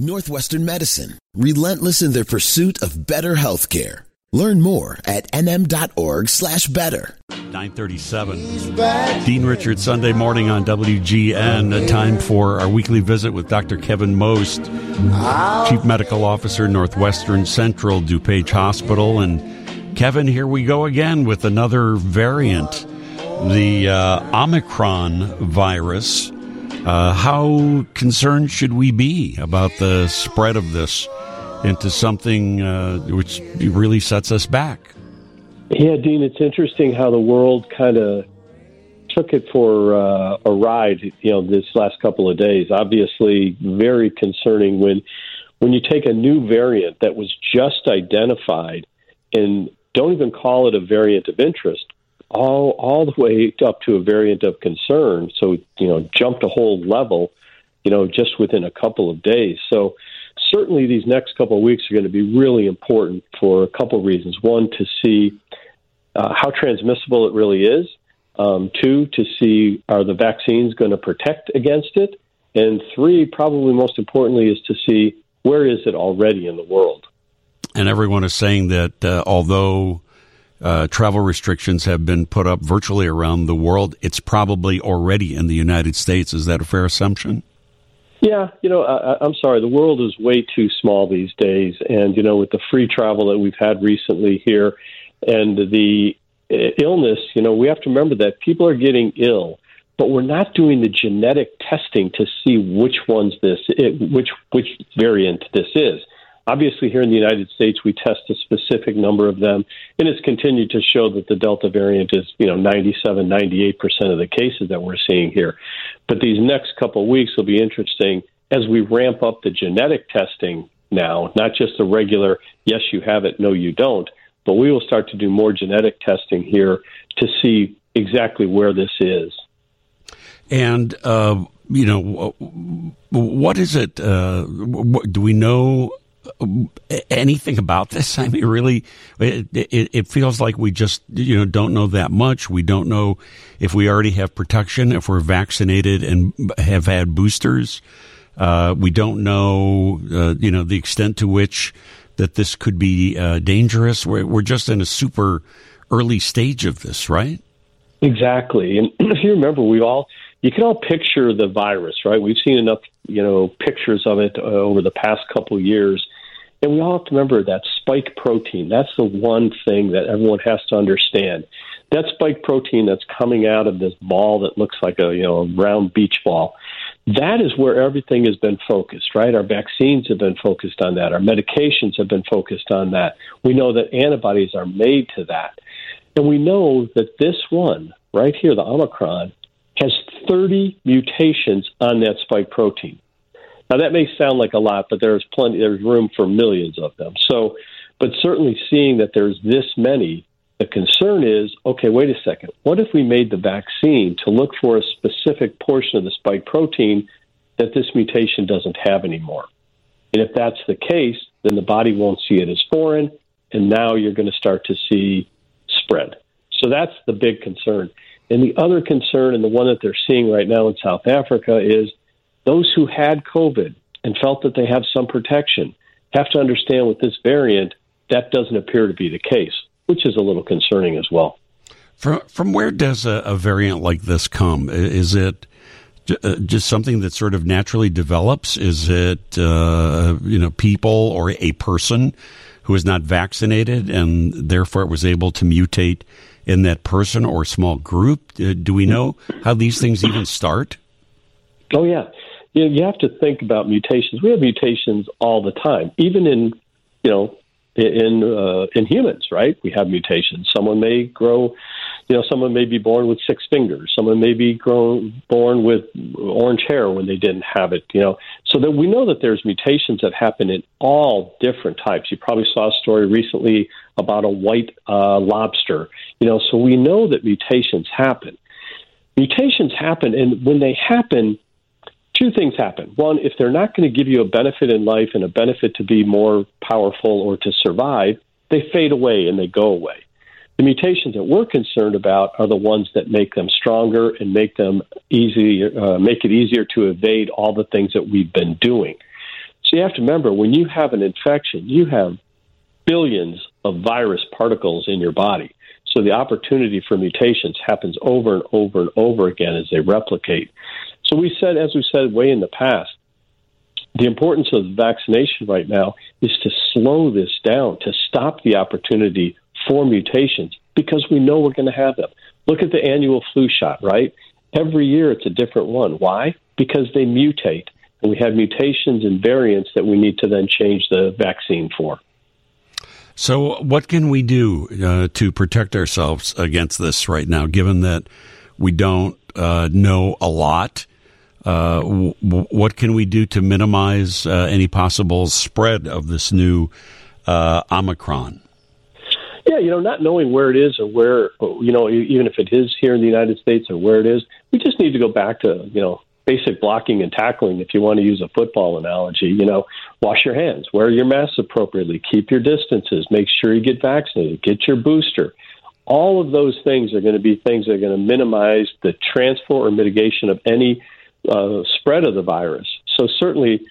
Northwestern Medicine, relentless in their pursuit of better healthcare. Learn more at nm.org/better. 9:37. Dean Richards, Sunday morning on WGN. A time for our weekly visit with Dr. Kevin Most, Chief Medical Officer, Northwestern Central DuPage Hospital. And Kevin, here we go again with another variant, the Omicron virus. How concerned should we be about the spread of this into something which really sets us back? Yeah, Dean, it's interesting how the world kind of took it for a ride, this last couple of days. Obviously, very concerning when you take a new variant that was just identified and don't even call it a variant of interest, all the way up to a variant of concern. So, jumped a whole level, just within a couple of days. So certainly these next couple of weeks are going to be really important for a couple of reasons. One, to see how transmissible it really is. Two, to see, are the vaccines going to protect against it? And three, probably most importantly, is to see where is it already in the world. And everyone is saying that although travel restrictions have been put up virtually around the world, it's probably already in the United States. Is that a fair assumption? Yeah, I'm sorry. The world is way too small these days. And, with the free travel that we've had recently here and the illness, we have to remember that people are getting ill, but we're not doing the genetic testing to see which variant this is. Obviously, here in the United States, we test a specific number of them, and it's continued to show that the Delta variant is, 97, 98% of the cases that we're seeing here. But these next couple of weeks will be interesting as we ramp up the genetic testing now, not just the regular, yes, you have it, no, you don't, but we will start to do more genetic testing here to see exactly where this is. And, what is it? Do we know anything about this? I mean, really, it feels like we just, don't know that much. We don't know if we already have protection, if we're vaccinated and have had boosters. We don't know, the extent to which that this could be dangerous. We're just in a super early stage of this, right? Exactly. And if you remember, you can all picture the virus, right? We've seen enough, pictures of it over the past couple of years. And we all have to remember that spike protein. That's the one thing that everyone has to understand. That spike protein that's coming out of this ball that looks like a round beach ball, that is where everything has been focused, right? Our vaccines have been focused on that. Our medications have been focused on that. We know that antibodies are made to that. And we know that this one right here, the Omicron, has 30 mutations on that spike protein. Now, that may sound like a lot, but there's room for millions of them. So, but certainly seeing that there's this many, the concern is, okay, wait a second. What if we made the vaccine to look for a specific portion of the spike protein that this mutation doesn't have anymore? And if that's the case, then the body won't see it as foreign, and now you're going to start to see spread. So that's the big concern. And the other concern, and the one that they're seeing right now in South Africa, is those who had COVID and felt that they have some protection have to understand with this variant, that doesn't appear to be the case, which is a little concerning as well. From where does a variant like this come? Is it just something that sort of naturally develops? Is it, people or a person who is not vaccinated and therefore was able to mutate in that person or small group? Do we know how these things even start? Oh, yeah. You have to think about mutations. We have mutations all the time, even in humans, right? We have mutations. Someone may grow, someone may be born with 6 fingers. Someone may be born with orange hair when they didn't have it, So that we know that there's mutations that happen in all different types. You probably saw a story recently about a white lobster, so we know that mutations happen. Mutations happen, and when they happen, two things happen. One, if they're not going to give you a benefit in life and a benefit to be more powerful or to survive, they fade away and they go away. The mutations that we're concerned about are the ones that make them stronger and make it easier to evade all the things that we've been doing. So you have to remember, when you have an infection, you have billions of virus particles in your body. So the opportunity for mutations happens over and over and over again as they replicate. So as we said way in the past, the importance of vaccination right now is to slow this down, to stop the opportunity for mutations, because we know we're going to have them. Look at the annual flu shot, right? Every year it's a different one. Why? Because they mutate, and we have mutations and variants that we need to then change the vaccine for. So what can we do to protect ourselves against this right now, given that we don't know a lot? What can we do to minimize any possible spread of this new Omicron? Yeah, not knowing where it is or where, even if it is here in the United States or where it is, we just need to go back to, basic blocking and tackling, if you want to use a football analogy. Wash your hands, wear your masks appropriately, keep your distances, make sure you get vaccinated, get your booster. All of those things are going to be things that are going to minimize the transfer or mitigation of any spread of the virus. So certainly,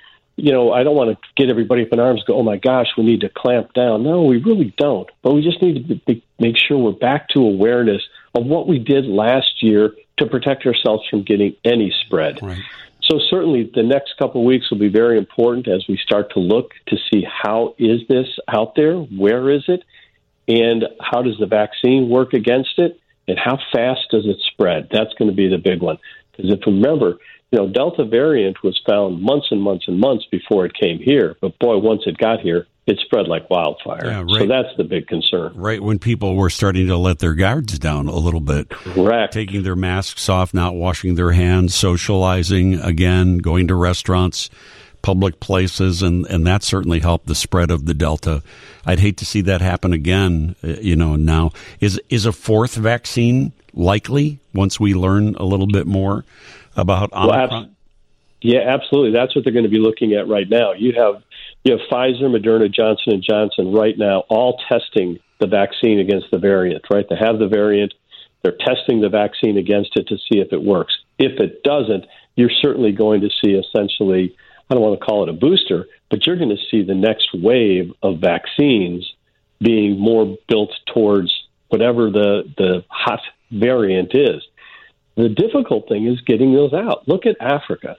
I don't want to get everybody up in arms and go, oh my gosh, we need to clamp down. No, we really don't. But we just need to make sure we're back to awareness of what we did last year to protect ourselves from getting any spread. Right. So certainly the next couple of weeks will be very important as we start to look to see how is this out there, where is it, and how does the vaccine work against it, and how fast does it spread? That's going to be the big one. Because if you remember, Delta variant was found months and months and months before it came here. But boy, once it got here, it spread like wildfire. Yeah, right. So that's the big concern. Right when people were starting to let their guards down a little bit. Correct. Taking their masks off, not washing their hands, socializing again, going to restaurants, public places, and that certainly helped the spread of the Delta. I'd hate to see that happen again, now. Is a fourth vaccine likely once we learn a little bit more about Omicron? Yeah, absolutely. That's what they're going to be looking at right now. You have Pfizer, Moderna, Johnson & Johnson right now all testing the vaccine against the variant, right? They have the variant. They're testing the vaccine against it to see if it works. If it doesn't, you're certainly going to see essentially, I don't want to call it a booster, but you're going to see the next wave of vaccines being more built towards whatever the hot variant is. The difficult thing is getting those out. Look at Africa.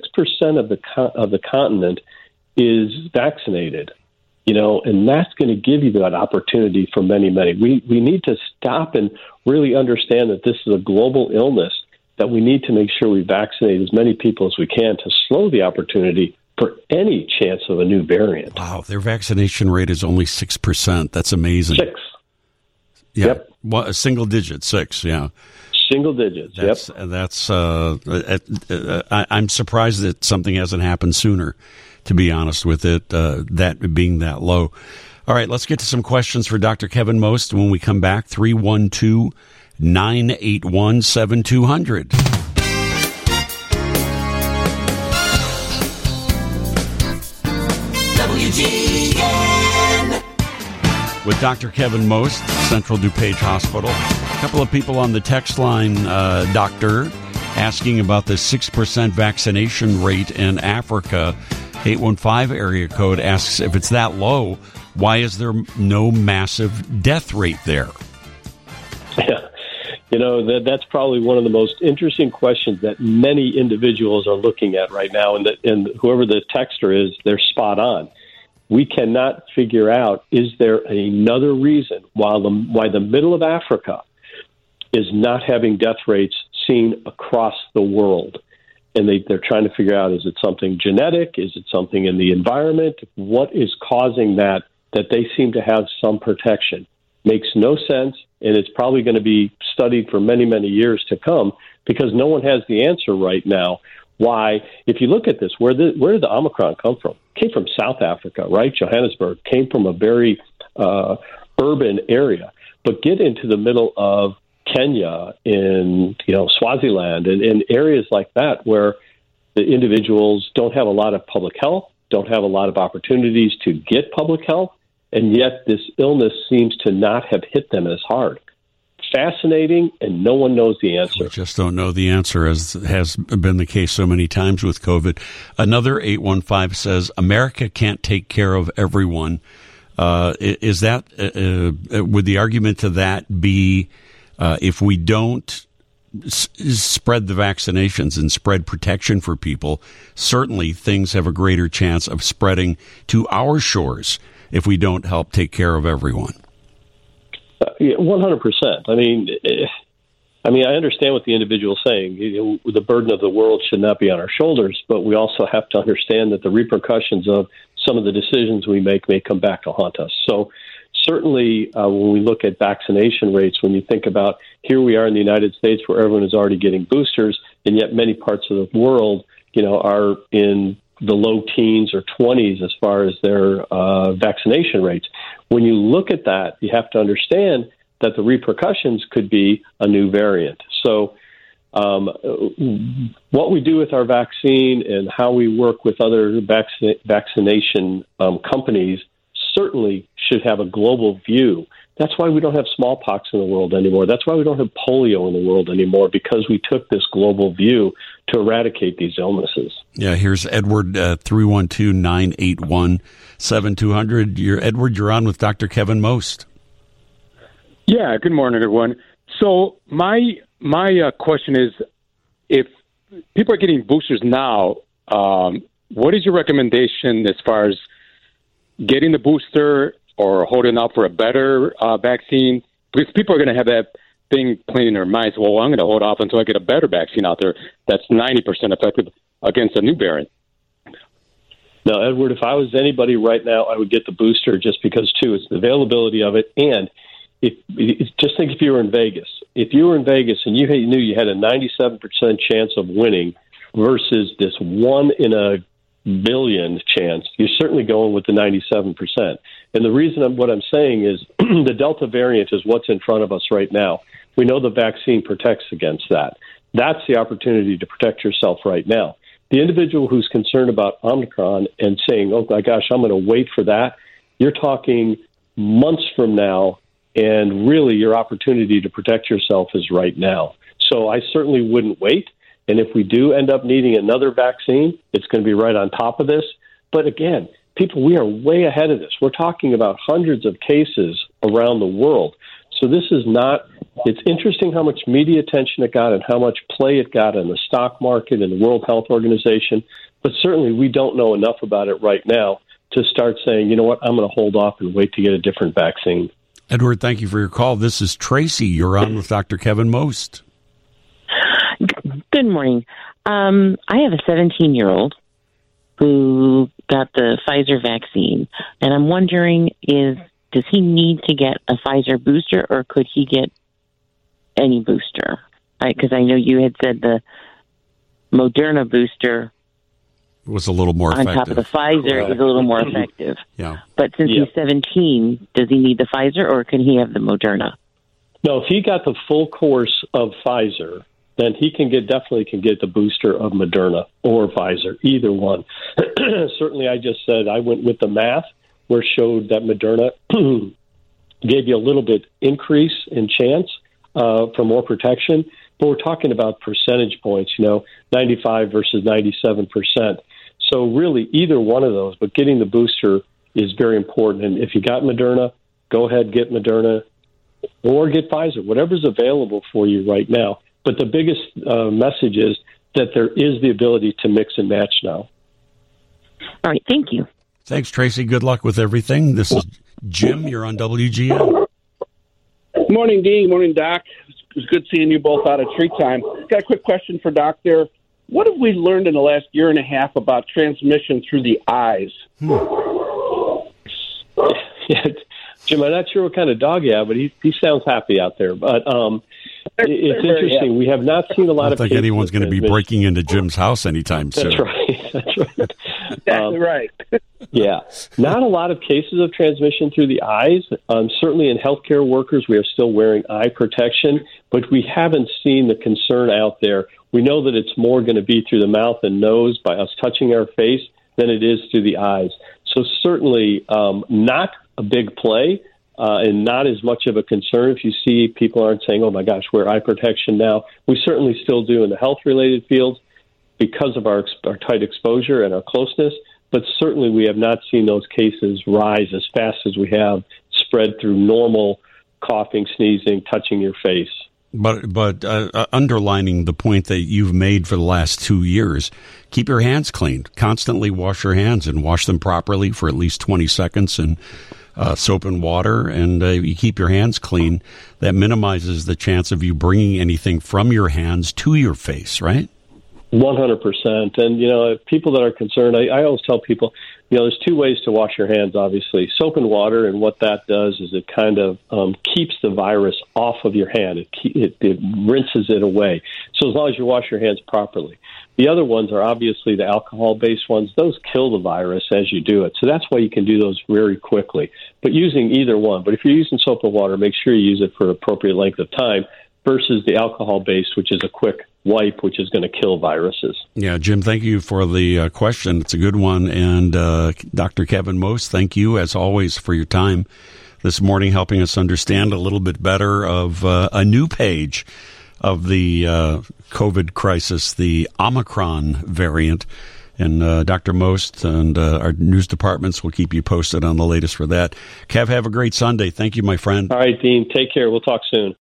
6% of the continent is vaccinated, and that's going to give you that opportunity for many, many. We need to stop and really understand that this is a global illness, that we need to make sure we vaccinate as many people as we can to slow the opportunity for any chance of a new variant. Wow, their vaccination rate is only 6%. That's amazing. 6. Yeah. Yep. Well, a single digit, 6, yeah. Single digits, I'm surprised that something hasn't happened sooner, to be honest with it, that being that low. All right, let's get to some questions for Dr. Kevin Most when we come back. 312-981-7200. WGN. With Dr. Kevin Most, Central DuPage Hospital. A couple of people on the text line, doctor, asking about the 6% vaccination rate in Africa. 815 area code asks, if it's that low, why is there no massive death rate there? Yeah. That's probably one of the most interesting questions that many individuals are looking at right now. And whoever the texter is, they're spot on. We cannot figure out, is there another reason why the middle of Africa is not having death rates seen across the world? And they're trying to figure out, is it something genetic? Is it something in the environment? What is causing that they seem to have some protection? Makes no sense, and it's probably going to be studied for many, many years to come because no one has the answer right now. Why, if you look at this, where did the Omicron come from? It came from South Africa, right? Johannesburg came from a very urban area. But get into the middle of Kenya, in Swaziland, and areas like that where the individuals don't have a lot of public health, don't have a lot of opportunities to get public health, and yet this illness seems to not have hit them as hard. fascinating, and no one knows the answer. We just don't know the answer, as has been the case so many times with COVID. Another 815 says, America can't take care of everyone. Is that, would the argument to that be, if we don't spread the vaccinations and spread protection for people, certainly things have a greater chance of spreading to our shores if we don't help take care of everyone? 100%. I mean, I understand what the individual is saying. The burden of the world should not be on our shoulders, but we also have to understand that the repercussions of some of the decisions we make may come back to haunt us. So certainly when we look at vaccination rates, when you think about here we are in the United States where everyone is already getting boosters, and yet many parts of the world, are in the low teens or 20s as far as their vaccination rates. When you look at that, you have to understand that the repercussions could be a new variant. So what we do with our vaccine and how we work with other vaccination companies certainly should have a global view. That's why we don't have smallpox in the world anymore. That's why we don't have polio in the world anymore, because we took this global view to eradicate these illnesses. Yeah, here's Edward, 312-981-7200. Edward, you're on with Dr. Kevin Most. Yeah, good morning, everyone. So my question is, if people are getting boosters now, what is your recommendation as far as getting the booster or holding out for a better vaccine? Because people are going to have that thing playing in their minds, well, I'm going to hold off until I get a better vaccine out there that's 90% effective against a new variant. No, Edward, if I was anybody right now, I would get the booster just because, too, it's the availability of it. And just think if you were in Vegas. If you were in Vegas and you knew you had a 97% chance of winning versus this 1 in a billion chance, you're certainly going with the 97%. And the reason what I'm saying is the Delta variant is what's in front of us right now. We know the vaccine protects against that. That's the opportunity to protect yourself right now. The individual who's concerned about Omicron and saying, oh, my gosh, I'm going to wait for that, you're talking months from now, and really your opportunity to protect yourself is right now. So I certainly wouldn't wait. And if we do end up needing another vaccine, it's going to be right on top of this. But again, people, we are way ahead of this. We're talking about hundreds of cases around the world. So this is not, it's interesting how much media attention it got and how much play it got in the stock market and the World Health Organization. But certainly we don't know enough about it right now to start saying, you know what, I'm going to hold off and wait to get a different vaccine. Edward, thank you for your call. This is Tracy. You're on with Dr. Kevin Most. Good morning. I have a 17-year-old who got the Pfizer vaccine, and I'm wondering, does he need to get a Pfizer booster, or could he get any booster? Because I know you had said the Moderna booster was a little more on effective. top of the Pfizer is a little more effective. Yeah. But since he's 17, does he need the Pfizer, or can he have the Moderna? No, if he got the full course of Pfizer, then he definitely can get the booster of Moderna or Pfizer, either one. Certainly, I just said I went with the math where it showed that Moderna gave you a little bit increase in chance for more protection. But we're talking about percentage points, 95 versus 97%. So really, either one of those, but getting the booster is very important. And if you got Moderna, go ahead, get Moderna or get Pfizer, whatever's available for you right now. But the biggest message is that there is the ability to mix and match now. All right. Thank you. Thanks, Tracy. Good luck with everything. This is Jim. You're on WGN. Morning, Dean. Morning, Doc. It's good seeing you both out of tree time. Got a quick question for Doc there. What have we learned in the last year and a half about transmission through the eyes? Yeah, Jim, I'm not sure what kind of dog you have, but he sounds happy out there. But it's interesting. We have not seen a lot of cases. I don't think anyone's going to be breaking into Jim's house anytime soon. That's right. That's right. Exactly right. Yeah. Not a lot of cases of transmission through the eyes. Certainly in healthcare workers, we are still wearing eye protection, but we haven't seen the concern out there. We know that it's more going to be through the mouth and nose by us touching our face than it is through the eyes. So certainly not a big play, and not as much of a concern. If you see people aren't saying, oh, my gosh, wear eye protection now. We certainly still do in the health-related fields because of our tight exposure and our closeness, but certainly we have not seen those cases rise as fast as we have spread through normal coughing, sneezing, touching your face. But underlining the point that you've made for the last 2 years, keep your hands clean. Constantly wash your hands and wash them properly for at least 20 seconds in soap and water. And you keep your hands clean. That minimizes the chance of you bringing anything from your hands to your face, right? 100%. And, people that are concerned, I always tell people, there's two ways to wash your hands, obviously. Soap and water, and what that does is it kind of keeps the virus off of your hand. It rinses it away. So as long as you wash your hands properly. The other ones are obviously the alcohol-based ones. Those kill the virus as you do it. So that's why you can do those very quickly. But using either one. But if you're using soap and water, make sure you use it for an appropriate length of time versus the alcohol-based, which is a quick wipe, which is going to kill viruses. Yeah, Jim, thank you for the question. It's a good one. And Dr. Kevin Most, thank you, as always, for your time this morning, helping us understand a little bit better of a new page of the COVID crisis, the Omicron variant. And Dr. Most and our news departments will keep you posted on the latest for that. Kev, have a great Sunday. Thank you, my friend. All right, Dean. Take care. We'll talk soon.